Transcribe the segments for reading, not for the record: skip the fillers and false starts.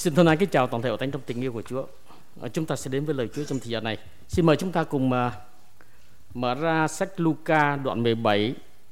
Xin thân ái kính chào toàn thể hội thánh trong tình yêu của Chúa. Chúng ta sẽ đến với lời Chúa trong thời gian này. Xin mời chúng ta cùng mở ra sách Luca đoạn 17.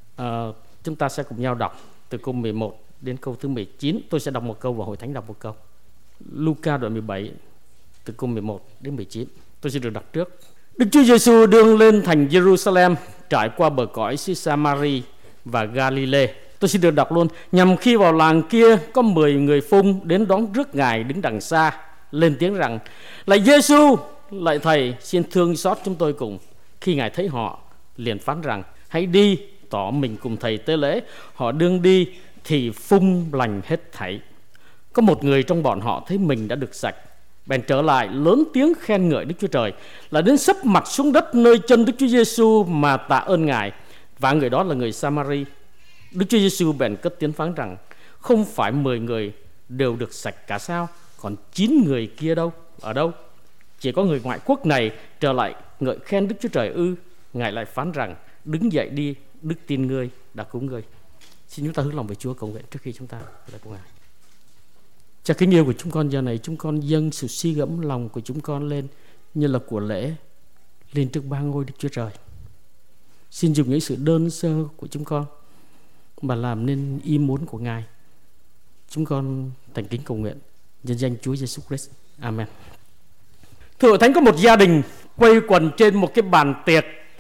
Chúng ta sẽ cùng nhau đọc từ câu 11 đến câu thứ 19. Tôi sẽ đọc một câu và hội thánh đọc một câu. Luca đoạn 17 từ câu 11 đến 19. Tôi sẽ được đọc trước. Đức Chúa Giêsu đương lên thành Jerusalem, trải qua bờ cõi xứ Sa-ma-ri và Ga-li-lê. Tôi xin được đọc luôn. Nhằm khi vào làng kia, có 10 người phung đến đón rước Ngài đứng đằng xa, lên tiếng rằng: Lạy Giêsu, lạy Thầy, xin thương xót chúng tôi cùng. Khi Ngài thấy họ, liền phán rằng: Hãy đi, tỏ mình cùng Thầy tế lễ. Họ đương đi thì phung lành hết thảy. Có một người trong bọn họ thấy mình đã được sạch, bèn trở lại lớn tiếng khen ngợi Đức Chúa Trời, là đến sấp mặt xuống đất nơi chân Đức Chúa Giêsu mà tạ ơn Ngài. Và người đó là người Sa-ma-ri. Đức Chúa Giêsu bèn cất tiếng phán rằng: Không phải 10 người đều được sạch cả sao? Còn 9 người kia đâu? Ở đâu? Chỉ có người ngoại quốc này trở lại ngợi khen Đức Chúa Trời ư? Ngài lại phán rằng: Đứng dậy đi, đức tin ngươi đã cứu ngươi. Xin chúng ta hướng lòng về Chúa cầu nguyện trước khi chúng ta lại cùng Ngài. Cha kính yêu của chúng con, giờ này chúng con dâng sự suy gẫm lòng của chúng con lên như là của lễ lên trước ba ngôi Đức Chúa Trời. Xin dùng những sự đơn sơ của chúng con mà làm nên ý muốn của Ngài. Chúng con thành kính cầu nguyện nhân danh Chúa Giêsu Christ. Amen. Thưa hội thánh, có một gia đình quây quần trên một cái bàn tiệc,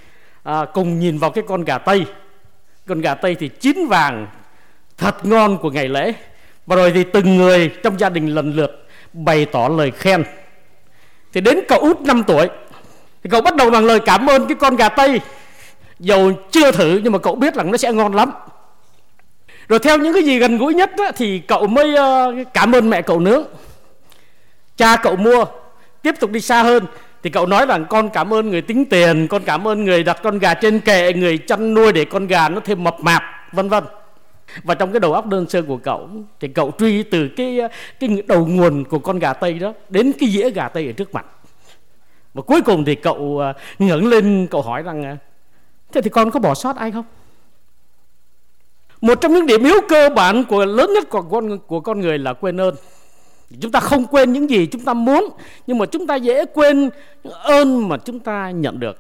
cùng nhìn vào cái con gà Tây. Con gà Tây thì chín vàng, thật ngon của ngày lễ. Và rồi thì từng người trong gia đình lần lượt bày tỏ lời khen. Thì đến cậu út 5 tuổi thì cậu bắt đầu bằng lời cảm ơn cái con gà Tây. Dầu chưa thử nhưng mà cậu biết rằng nó sẽ ngon lắm. Rồi theo những cái gì gần gũi nhất á, thì cậu mới cảm ơn mẹ cậu nướng, cha cậu mua. Tiếp tục đi xa hơn thì cậu nói rằng con cảm ơn người tính tiền, con cảm ơn người đặt con gà trên kệ, người chăn nuôi để con gà nó thêm mập mạp, vân vân. Và trong cái đầu óc đơn sơ của cậu thì cậu truy từ cái đầu nguồn của con gà Tây đó đến cái dĩa gà Tây ở trước mặt. Và cuối cùng thì cậu ngẩng lên, cậu hỏi rằng: Thế thì con có bỏ sót ai không? Một trong những điểm yếu cơ bản lớn nhất của con người là quên ơn. Chúng ta không quên những gì chúng ta muốn, nhưng mà chúng ta dễ quên những ơn mà chúng ta nhận được.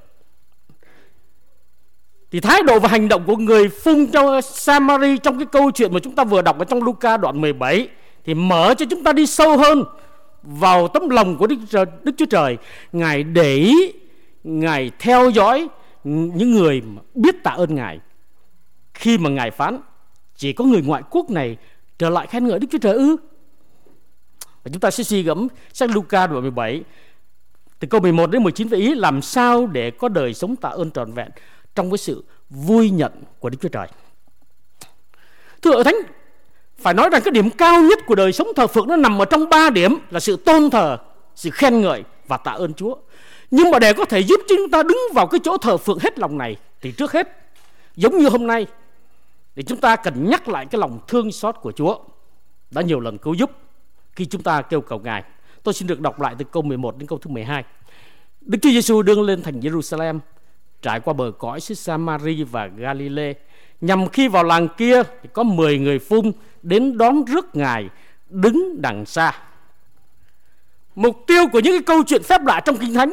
Thì thái độ và hành động của người phung trong Sa-ma-ri trong cái câu chuyện mà chúng ta vừa đọc ở trong Luca đoạn 17 thì mở cho chúng ta đi sâu hơn vào tấm lòng của Đức Chúa Trời. Ngài để ý, Ngài theo dõi những người biết tạ ơn Ngài. Khi mà Ngài phán: Chỉ có người ngoại quốc này trở lại khen ngợi Đức Chúa Trời ư? Và chúng ta sẽ suy gẫm sách Luca đoạn 17 từ câu 11 đến 19 với ý làm sao để có đời sống tạ ơn trọn vẹn trong cái sự vui nhận của Đức Chúa Trời. Thưa hội thánh, phải nói rằng cái điểm cao nhất của đời sống thờ phượng nó nằm ở trong 3 điểm là sự tôn thờ, sự khen ngợi và tạ ơn Chúa. Nhưng mà để có thể giúp chúng ta đứng vào cái chỗ thờ phượng hết lòng này thì trước hết, giống như hôm nay, thì chúng ta cần nhắc lại cái lòng thương xót của Chúa đã nhiều lần cứu giúp khi chúng ta kêu cầu Ngài. Tôi xin được đọc lại từ câu 11 đến câu thứ 12. Đức Chúa Giêsu đương lên thành Jerusalem, trải qua bờ cõi xứ Sa-ma-ri và Ga-li-lê. Nhằm khi vào làng kia thì có 10 người phung đến đón rước Ngài đứng đằng xa. Mục tiêu của những cái câu chuyện phép lạ trong Kinh Thánh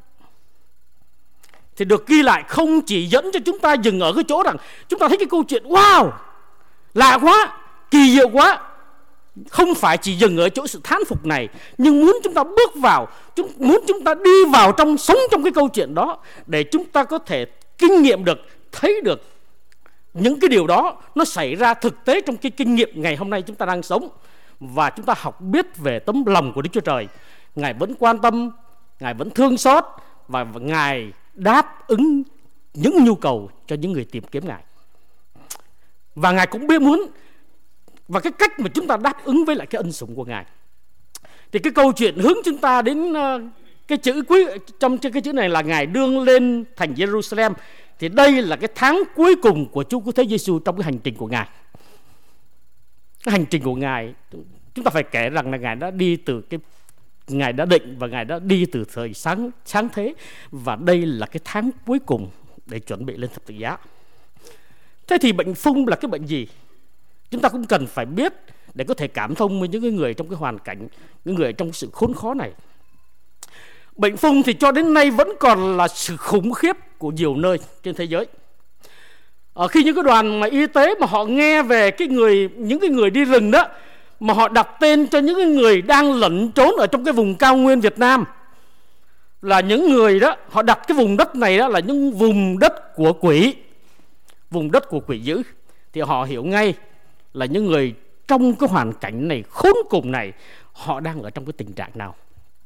thì được ghi lại không chỉ dẫn cho chúng ta dừng ở cái chỗ rằng chúng ta thấy cái câu chuyện wow, lạ quá, kỳ diệu quá. Không phải chỉ dừng ở chỗ sự thán phục này, nhưng muốn chúng ta bước vào, muốn chúng ta đi vào sống trong cái câu chuyện đó để chúng ta có thể kinh nghiệm được, thấy được những cái điều đó nó xảy ra thực tế trong cái kinh nghiệm ngày hôm nay chúng ta đang sống. Và chúng ta học biết về tấm lòng của Đức Chúa Trời. Ngài vẫn quan tâm, Ngài vẫn thương xót và Ngài đáp ứng những nhu cầu cho những người tìm kiếm Ngài. Và Ngài cũng biết muốn và cái cách mà chúng ta đáp ứng với lại cái ân sủng của Ngài. Thì cái câu chuyện hướng chúng ta đến cái chữ cuối trong cái chữ này là Ngài đương lên thành Jerusalem. Thì đây là cái tháng cuối cùng của Chúa Cứu Thế Giêsu trong cái hành trình của Ngài. Cái hành trình của Ngài, chúng ta phải kể rằng là Ngài đã đi từ Ngài đã định và Ngài đã đi từ thời sáng thế. Và đây là cái tháng cuối cùng để chuẩn bị lên thập tự giá. Thế thì bệnh phung là cái bệnh gì? Chúng ta cũng cần phải biết để có thể cảm thông với những cái người trong cái hoàn cảnh, những người trong sự khốn khó này. Bệnh phung thì cho đến nay vẫn còn là sự khủng khiếp của nhiều nơi trên thế giới. Khi những cái đoàn mà y tế mà họ nghe về những cái người đi rừng đó, mà họ đặt tên cho những cái người đang lẩn trốn ở trong cái vùng cao nguyên Việt Nam, là những người đó, họ đặt cái vùng đất này đó là những vùng đất của quỷ, vùng đất của quỷ dữ, thì họ hiểu ngay là những người trong cái hoàn cảnh này khốn cùng này, họ đang ở trong cái tình trạng nào.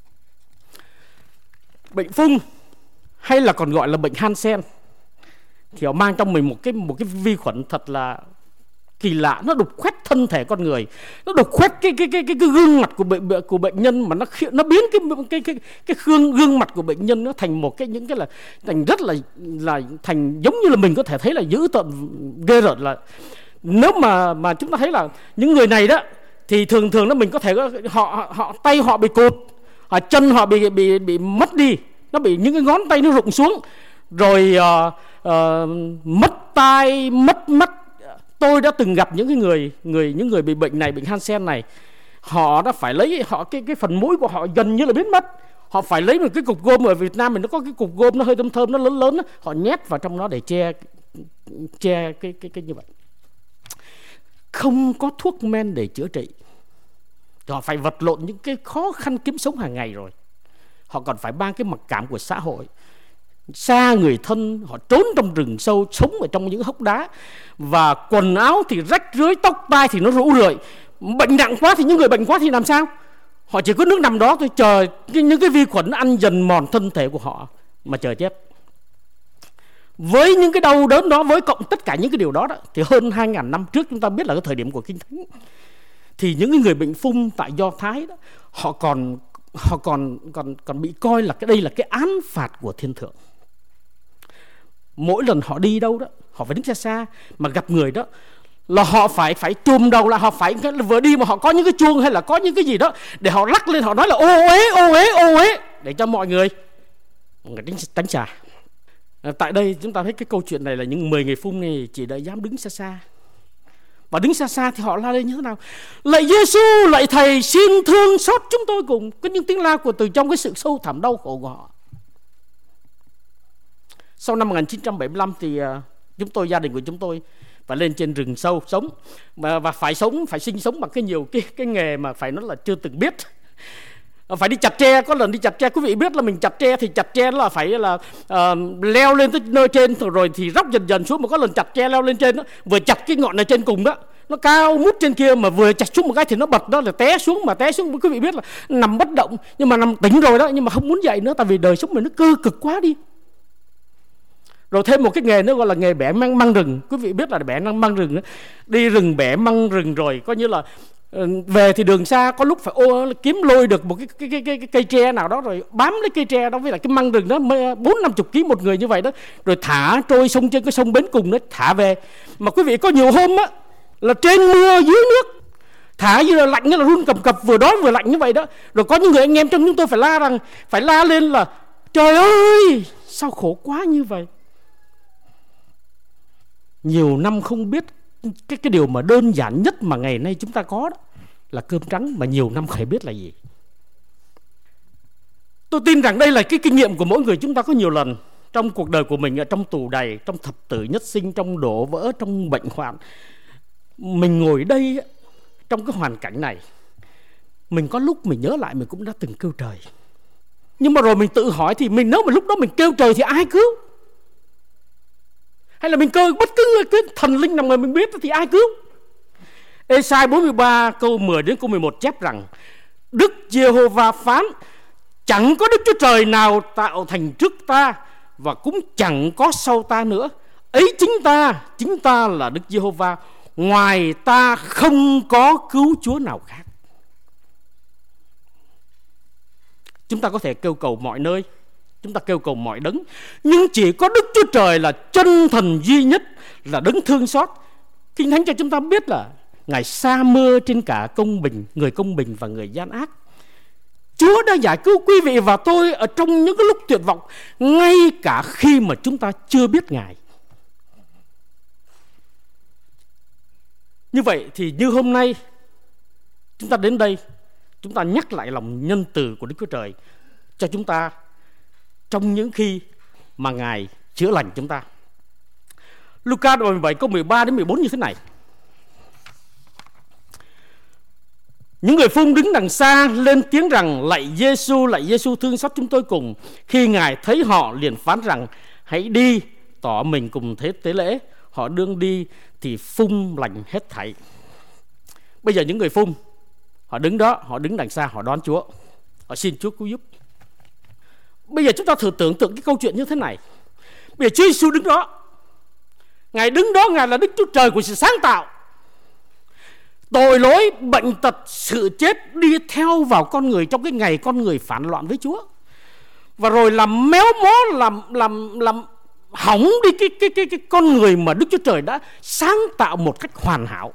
Bệnh phung hay là còn gọi là bệnh Hansen thì họ mang trong mình một cái vi khuẩn thật là kỳ lạ, nó đục khoét thân thể con người, nó đục khoét cái gương mặt của bệnh nhân, mà nó biến cái gương mặt của bệnh nhân nó thành một những cái là thành rất là thành giống như là mình có thể thấy là dữ tợn ghê rợn. Là nếu mà chúng ta thấy là những người này đó thì thường đó mình có thể họ tay họ bị cụt, chân họ bị mất đi, nó bị những cái ngón tay nó rụng xuống, rồi mất tai, mất mắt. Tôi đã từng gặp những người bị bệnh này, bệnh Hansen này, họ đã phải lấy cái phần mũi của họ gần như là biến mất. Họ phải lấy một cái cục gôm, ở Việt Nam mình nó có cái cục gôm nó hơi thơm nó lớn đó, họ nhét vào trong đó để che cái như vậy. Không có thuốc men để chữa trị, họ phải vật lộn những cái khó khăn kiếm sống hàng ngày, rồi họ còn phải mang cái mặc cảm của xã hội, xa người thân, họ trốn trong rừng sâu, sống ở trong những hốc đá, và quần áo thì rách rưới, tóc tai thì nó rũ rượi. Bệnh nặng quá thì những người bệnh quá thì làm sao? Họ chỉ có nước nằm đó thôi, chờ những cái vi khuẩn ăn dần mòn thân thể của họ mà chờ chết. Với những cái đau đớn đó, với cộng tất cả những cái điều đó, thì hơn 2.000 năm trước, chúng ta biết là cái thời điểm của Kinh Thánh, thì những người bệnh phung tại Do Thái đó, họ còn bị coi là đây là cái án phạt của thiên thượng. Mỗi lần họ đi đâu đó, họ phải đứng xa xa, mà gặp người đó là họ phải chùm đầu, là họ phải vừa đi mà họ có những cái chuông hay là có những cái gì đó để họ lắc lên, họ nói là ô uế, để cho mọi người tránh xa. Tại đây chúng ta thấy cái câu chuyện này là những 10 người phung này chỉ đã dám đứng xa xa, và đứng xa xa thì họ la lên như thế nào? Lạy Giêsu, lạy Thầy, xin thương xót chúng tôi cùng. Có những tiếng la của từ trong cái sự sâu thẳm đau khổ của họ. Sau năm 1975 thì gia đình của chúng tôi phải lên trên rừng sâu sống, và phải sinh sống bằng nhiều cái nghề mà phải nói là chưa từng biết. Phải đi chặt tre. Có lần đi chặt tre, quý vị biết là mình chặt tre thì chặt tre là phải là leo lên tới nơi trên rồi thì róc dần xuống. Mà có lần chặt tre leo lên trên đó, vừa chặt cái ngọn này trên cùng đó, nó cao mút trên kia, mà vừa chặt xuống một cái thì nó bật đó là té xuống. Mà té xuống quý vị biết là nằm bất động, nhưng mà nằm tỉnh rồi đó, nhưng mà không muốn dậy nữa, tại vì đời sống mình nó cơ cực quá đi. Rồi thêm một cái nghề nữa gọi là nghề bẻ măng rừng. Quý vị biết là bẻ măng rừng đó. Đi rừng bẻ măng rừng rồi coi như là về thì đường xa, có lúc phải kiếm lôi được một cái cây tre nào đó, rồi bám lấy cây tre đó với lại cái măng rừng đó 40-50 kg một người như vậy đó, rồi thả trôi sông, trên cái sông bến cùng đó thả về. Mà quý vị có nhiều hôm á là trên mưa dưới nước, thả như là lạnh, như là run cầm cập, vừa đói vừa lạnh như vậy đó. Rồi có những người anh em trong chúng tôi phải la lên là trời ơi sao khổ quá như vậy. Nhiều năm không biết cái điều mà đơn giản nhất mà ngày nay chúng ta có đó là cơm trắng, mà nhiều năm không biết là gì. Tôi tin rằng đây là cái kinh nghiệm của mỗi người chúng ta có nhiều lần trong cuộc đời của mình, ở trong tù đầy, trong thập tử nhất sinh, trong đổ vỡ, trong bệnh hoạn. Mình ngồi đây trong cái hoàn cảnh này, mình có lúc mình nhớ lại mình cũng đã từng kêu trời. Nhưng mà rồi mình tự hỏi thì nếu mà lúc đó mình kêu trời thì ai cứu? Hay là mình kêu bất cứ cái thần linh nào mà mình biết thì ai cứu? Ê-sai 43 câu 10 đến câu 11 chép rằng Đức Giê-hô-va phán: chẳng có Đức Chúa Trời nào tạo thành trước ta, và cũng chẳng có sau ta nữa. Ấy chính ta là Đức Giê-hô-va, ngoài ta không có cứu Chúa nào khác. Chúng ta có thể kêu cầu mọi nơi, chúng ta kêu cầu mọi đấng, nhưng chỉ có Đức Chúa Trời là chân thần duy nhất, là đấng thương xót. Kinh Thánh cho chúng ta biết là Ngài sa mưa trên cả công bình, người công bình và người gian ác. Chúa đã giải cứu quý vị và tôi ở trong những cái lúc tuyệt vọng, ngay cả khi mà chúng ta chưa biết Ngài. Như vậy thì như hôm nay, Chúng ta đến đây, chúng ta nhắc lại lòng nhân từ của Đức Chúa Trời cho chúng ta trong những khi mà Ngài chữa lành chúng ta. Luca đoạn 17 câu 13 đến 14 như thế này: những người phun đứng đằng xa lên tiếng rằng: lạy Giêsu, thương xót chúng tôi cùng. Khi Ngài thấy họ liền phán rằng: hãy đi, tỏ mình cùng thế tế lễ. Họ đương đi thì phun lành hết thảy. Bây giờ những người phun, họ đứng đó, họ đứng đằng xa, họ đón Chúa, họ xin Chúa cứu giúp. Bây giờ chúng ta thử tưởng tượng cái câu chuyện như thế này. Bây giờ Chúa Giêsu đứng đó, Ngài đứng đó, Ngài là Đức Chúa Trời của sự sáng tạo. Tội lỗi, bệnh tật, sự chết đi theo vào con người trong cái ngày con người phản loạn với Chúa, và rồi làm méo mó, làm hỏng đi cái con người mà Đức Chúa Trời đã sáng tạo một cách hoàn hảo.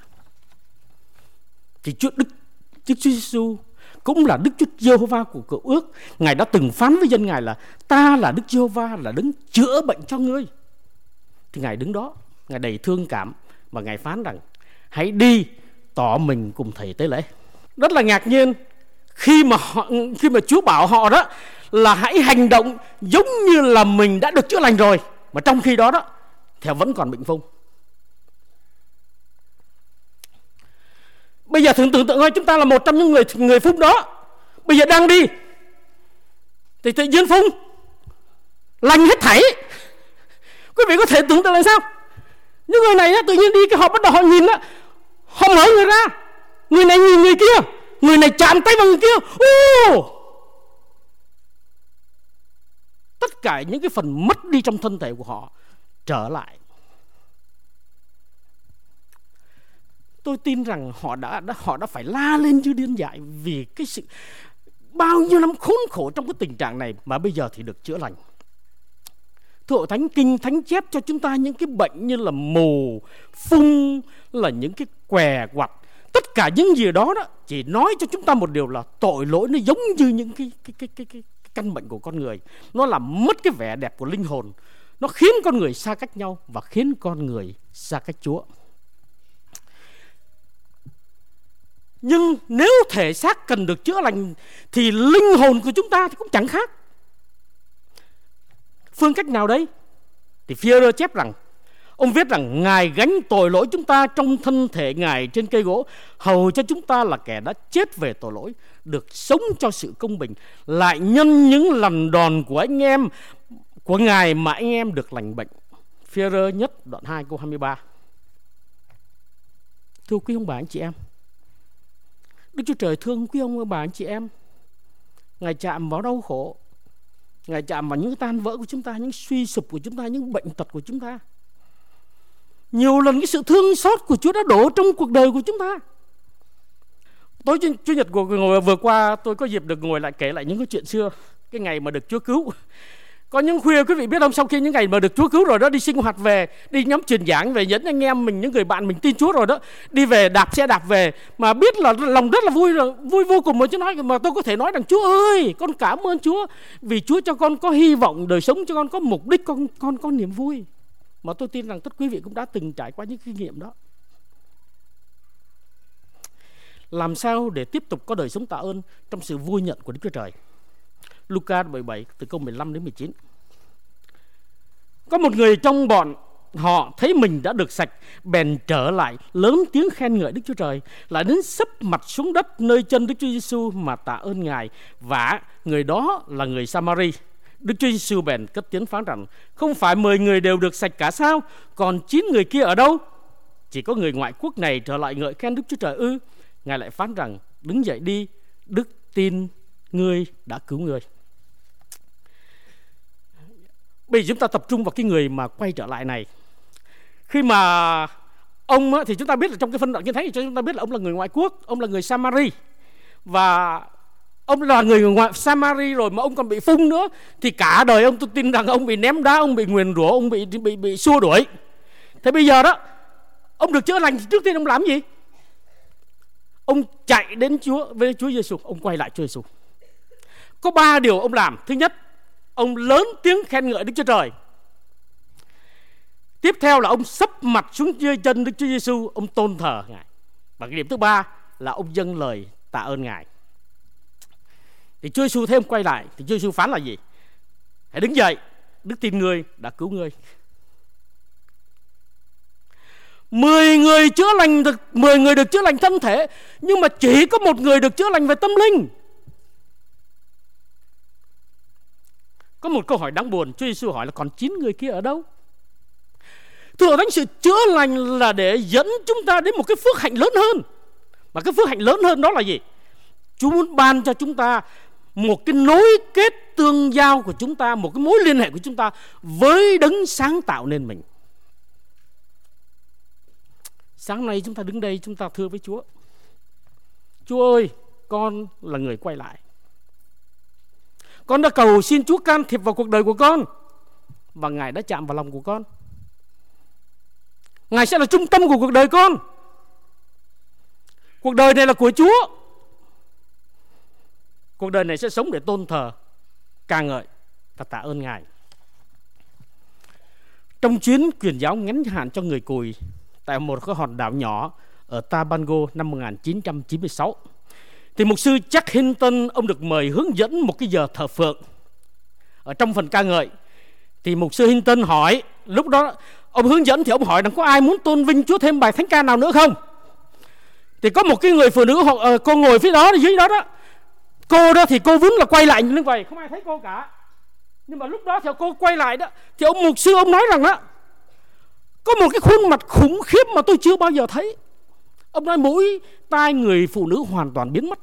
Thì Đức Chúa Giêsu cũng là Đức Chúa Giê-hô-va của Cựu Ước. Ngài đã từng phán với dân Ngài là: ta là Đức Giê-hô-va, là đấng chữa bệnh cho ngươi. Thì Ngài đứng đó, Ngài đầy thương cảm, và Ngài phán rằng: hãy đi, tỏ mình cùng thầy tế lễ. Rất là ngạc nhiên khi mà Chúa bảo họ đó là hãy hành động giống như là mình đã được chữa lành rồi, mà trong khi đó thì họ vẫn còn bệnh phong. Bây giờ thử tưởng tượng thôi, chúng ta là một trong những người phun đó, bây giờ đang đi thì tự nhiên phun lành hết thảy. Quý vị có thể tưởng tượng là sao? Những người này tự nhiên đi, cái họ bắt đầu họ nhìn đó, họ mở người ra, người này nhìn người kia, người này chạm tay vào người kia. Tất cả những cái phần mất đi trong thân thể của họ trở lại. Tôi tin rằng họ đã phải la lên như điên dại vì cái sự bao nhiêu năm khốn khổ trong cái tình trạng này, mà bây giờ thì được chữa lành. Thưa hội thánh, Kinh Thánh chép cho chúng ta những cái bệnh như là mù, phung, là những cái què quặt. Tất cả những gì đó chỉ nói cho chúng ta một điều là tội lỗi nó giống như những cái căn bệnh của con người. Nó làm mất cái vẻ đẹp của linh hồn, nó khiến con người xa cách nhau và khiến con người xa cách Chúa. Nhưng nếu thể xác cần được chữa lành thì linh hồn của chúng ta thì cũng chẳng khác. Phương cách nào đấy? Thì Phi-e-rơ chép rằng, ông viết rằng: Ngài gánh tội lỗi chúng ta trong thân thể Ngài trên cây gỗ, hầu cho chúng ta là kẻ đã chết về tội lỗi, được sống cho sự công bình, lại nhân những lần đòn của anh em của Ngài mà anh em được lành bệnh. Phi-e-rơ nhất đoạn 2 câu 23. Thưa quý ông bà anh chị em, Đức Chúa Trời thương quý ông bà anh chị em. Ngài chạm vào đau khổ, Ngài chạm vào những tan vỡ của chúng ta, những suy sụp của chúng ta, những bệnh tật của chúng ta. Nhiều lần cái sự thương xót của Chúa đã đổ trong cuộc đời của chúng ta. Tối Chủ nhật vừa qua, tôi có dịp được ngồi lại kể lại những cái chuyện xưa, cái ngày mà được Chúa cứu. Có những khuya, quý vị biết không, sau khi những ngày mà được Chúa cứu rồi đó, đi sinh hoạt về, đi nhóm truyền giảng về, dẫn anh em mình, những người bạn mình tin Chúa rồi đó, đi về đạp xe đạp về, mà biết là lòng rất là vui rồi, vui vô cùng. Mà Chúa nói, mà tôi có thể nói rằng: Chúa ơi, con cảm ơn Chúa vì Chúa cho con có hy vọng, đời sống cho con có mục đích, con có niềm vui. Mà tôi tin rằng tất quý vị cũng đã từng trải qua những kinh nghiệm đó. Làm sao để tiếp tục có đời sống tạ ơn trong sự vui nhận của Đức Chúa Trời? Luca 17 từ câu 15 đến 19. Có một người trong bọn họ thấy mình đã được sạch, bèn trở lại lớn tiếng khen ngợi Đức Chúa Trời, lại đến sấp mặt xuống đất nơi chân Đức Chúa Giêsu mà tạ ơn Ngài, và người đó là người Samari. Đức Chúa Giêsu bèn cất tiếng phán rằng: không phải 10 người đều được sạch cả sao? Còn 9 người kia ở đâu? Chỉ có người ngoại quốc này trở lại ngợi khen Đức Chúa Trời ư? Ngài lại phán rằng: đứng dậy đi, đức tin ngươi đã cứu ngươi. Bây giờ chúng ta tập trung vào cái người mà quay trở lại này. Khi mà ông thì chúng ta biết là trong cái phân đoạn Kinh Thánh thì chúng ta biết là ông là người ngoại quốc, ông là người Samari, và ông là người ngoại Samari rồi mà ông còn bị phung nữa, thì cả đời ông, tôi tin rằng ông bị ném đá, ông bị nguyền rủa, ông bị xua đuổi. Thế bây giờ đó, ông được chữa lành thì trước tiên ông làm gì? Ông chạy đến với Chúa Giêsu, ông quay lại Chúa Giêsu. Có 3 điều ông làm. Thứ nhất, ông lớn tiếng khen ngợi Đức Chúa Trời. Tiếp theo là ông sấp mặt xuống dưới chân Đức Chúa Giêsu, ông tôn thờ Ngài. Và cái điểm thứ 3 là ông dâng lời tạ ơn Ngài. Thì Chúa Giêsu thêm quay lại, thì Chúa Giêsu phán là gì? Hãy đứng dậy, đức tin ngươi đã cứu ngươi. 10 người chữa lành được, 10 người được chữa lành thân thể, nhưng mà chỉ có một người được chữa lành về tâm linh. Có một câu hỏi đáng buồn, Chúa Giêsu hỏi là còn 9 người kia ở đâu? Thưa Thánh, sự chữa lành là để dẫn chúng ta đến một cái phước hạnh lớn hơn. Mà cái phước hạnh lớn hơn đó là gì? Chúa muốn ban cho chúng ta một cái nối kết tương giao của chúng ta, một cái mối liên hệ của chúng ta với đấng sáng tạo nên mình. Sáng nay chúng ta đứng đây, chúng ta thưa với Chúa: Chúa ơi, con là người quay lại. Con đã cầu xin Chúa can thiệp vào cuộc đời của con, và Ngài đã chạm vào lòng của con. Ngài sẽ là trung tâm của cuộc đời con. Cuộc đời này là của Chúa. Cuộc đời này sẽ sống để tôn thờ, ca ngợi và tạ ơn Ngài. Trong chuyến truyền giáo ngắn hạn cho người cùi tại một cái hòn đảo nhỏ ở Tabango năm 1996, thì mục sư Jack Hinton, ông được mời hướng dẫn một cái giờ thờ phượng. Ở trong phần ca ngợi thì mục sư Hinton hỏi, lúc đó ông hướng dẫn thì ông hỏi rằng có ai muốn tôn vinh Chúa thêm bài thánh ca nào nữa không? Thì có một cái người phụ nữ, cô ngồi phía đó, dưới đó đó. Cô đó thì cô vốn là quay lại như vậy, không ai thấy cô cả. Nhưng mà lúc đó thì cô quay lại đó, thì ông mục sư ông nói rằng đó, có một cái khuôn mặt khủng khiếp mà tôi chưa bao giờ thấy. Ông nói mũi tai người phụ nữ hoàn toàn biến mất,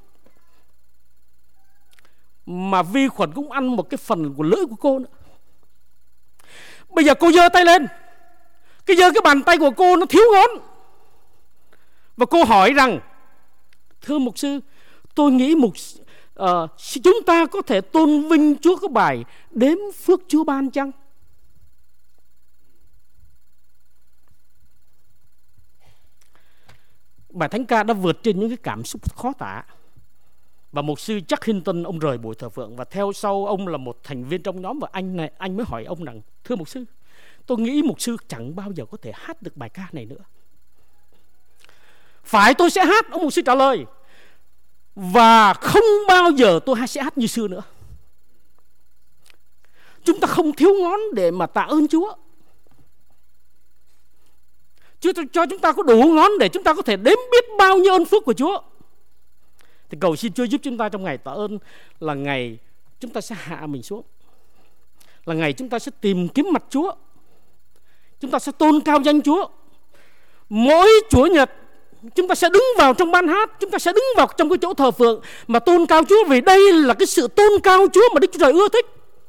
mà vi khuẩn cũng ăn một cái phần của lưỡi của cô nữa. Bây giờ cô giơ tay lên, cái bàn tay của cô nó thiếu ngón, và cô hỏi rằng: thưa mục sư, tôi nghĩ chúng ta có thể tôn vinh Chúa có bài đếm phước Chúa ban chăng? Bài thánh ca đã vượt trên những cái cảm xúc khó tả. Và mục sư Jack Hinton, ông rời buổi thờ phượng, và theo sau ông là một thành viên trong nhóm. Và anh mới hỏi ông rằng: thưa mục sư, tôi nghĩ mục sư chẳng bao giờ có thể hát được bài ca này nữa. Phải, tôi sẽ hát, ông mục sư trả lời, và không bao giờ tôi sẽ hát như xưa nữa. Chúng ta không thiếu ngón để mà tạ ơn Chúa. Chúa cho chúng ta có đủ ngón để chúng ta có thể đếm biết bao nhiêu ơn phước của Chúa. Thì cầu xin Chúa giúp chúng ta trong ngày tạ ơn là ngày chúng ta sẽ hạ mình xuống, là ngày chúng ta sẽ tìm kiếm mặt Chúa, chúng ta sẽ tôn cao danh Chúa. Mỗi Chủ nhật chúng ta sẽ đứng vào trong ban hát, chúng ta sẽ đứng vào trong cái chỗ thờ phượng mà tôn cao Chúa, vì đây là cái sự tôn cao Chúa mà Đức Chúa Trời ưa thích.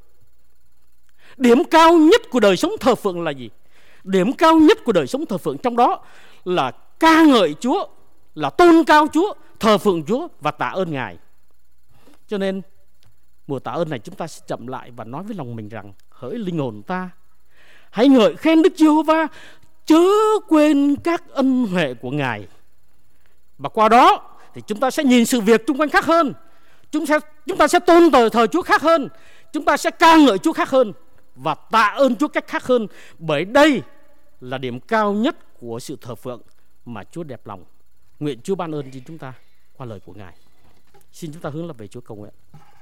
Điểm cao nhất của đời sống thờ phượng là gì? Điểm cao nhất của đời sống thờ phượng trong đó là ca ngợi Chúa, là tôn cao Chúa, thờ phượng Chúa và tạ ơn Ngài. Cho nên mùa tạ ơn này chúng ta sẽ chậm lại và nói với lòng mình rằng: hỡi linh hồn ta, hãy ngợi khen Đức Giê-hô-va, chớ quên các ân huệ của Ngài. Và qua đó thì chúng ta sẽ nhìn sự việc xung quanh khác hơn, chúng ta sẽ tôn thờ Chúa khác hơn, chúng ta sẽ ca ngợi Chúa khác hơn và tạ ơn Chúa cách khác hơn. Bởi đây là điểm cao nhất của sự thờ phượng mà Chúa đẹp lòng. Nguyện Chúa ban ơn cho chúng ta qua lời của Ngài. Xin chúng ta hướng lập về Chúa cầu nguyện.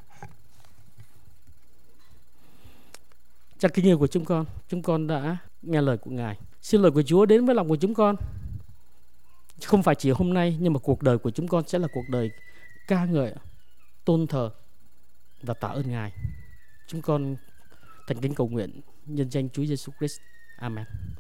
Cha kính yêu của chúng con đã nghe lời của Ngài. Xin lời của Chúa đến với lòng của chúng con, không phải chỉ hôm nay, nhưng mà cuộc đời của chúng con sẽ là cuộc đời ca ngợi, tôn thờ và tạ ơn Ngài. Chúng con thành kính cầu nguyện nhân danh Chúa Giêsu Christ. Amen.